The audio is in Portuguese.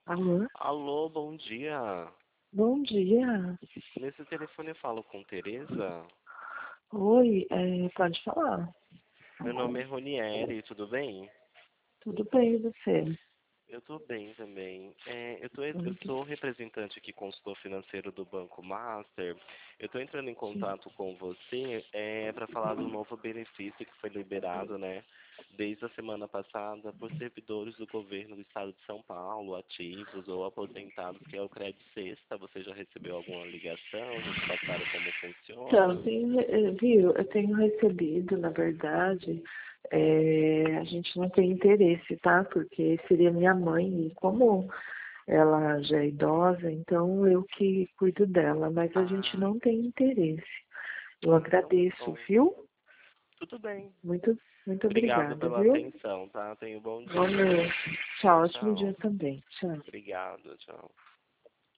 Alô? Alô, bom dia. Bom dia. Nesse telefone eu falo com Tereza. Oi, pode falar. Meu nome é Ronieri, tudo bem? Tudo bem, e você? Eu tô bem também. Eu Muito sou representante aqui, consultor financeiro do Banco Master. Eu estou entrando em sim. contato com você para falar do novo benefício que foi liberado, né? Desde a semana passada por servidores do governo do estado de São Paulo, ativos ou aposentados, que é o Crédito Sexta. Você já recebeu alguma ligação? Já te passaram como Então, funciona? viu, eu tenho recebido, na verdade, a gente não tem interesse, tá? Porque seria minha mãe, e como ela já é idosa, então eu que cuido dela, mas a gente Ah, não tem interesse. Eu então tá agradeço, bom. viu? Tudo bem. Muito Obrigado obrigada, pela viu? atenção, tá? Tenha um bom Boa dia. noite. Tchau, Tchau, ótimo dia tchau. também. Tchau. Obrigado, tchau.